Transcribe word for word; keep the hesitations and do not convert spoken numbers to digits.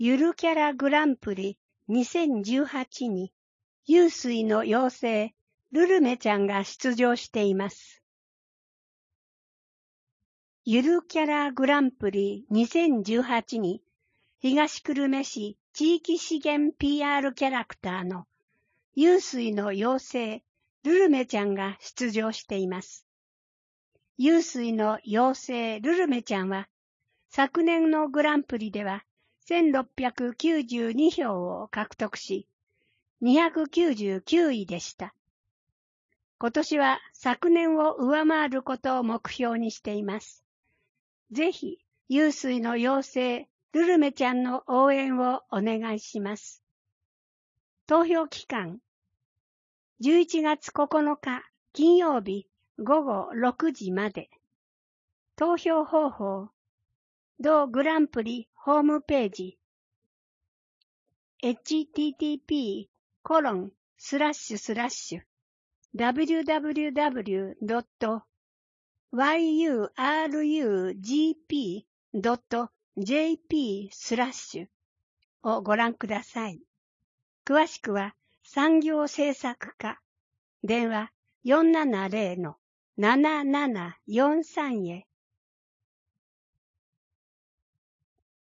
ゆるキャラグランプリにせんじゅうはちに、湧水の妖精、ルルメちゃんが出場しています。ゆるキャラグランプリにせんじゅうはちに、東久留米市地域資源 ピーアール キャラクターの湧水の妖精、ルルメちゃんが出場しています。湧水の妖精、ルルメちゃんは、昨年のグランプリではせんろっぴゃくきゅうじゅうにひょうを獲得し、にひゃくきゅうじゅうきゅういでした。今年は昨年を上回ることを目標にしています。ぜひ、湧水の妖精、ルルメちゃんの応援をお願いします。投票期間、じゅういちがつここのか金曜日ごごろくじまで。投票方法、同グランプリホームページ、エイチティーティーピーコロンスラッシュスラッシュダブリューダブリューダブリュードットワイユーアールユージーピードットジェーピー スラッシュをご覧ください。詳しくは産業政策課、電話 よんななゼロのななななよんさん へ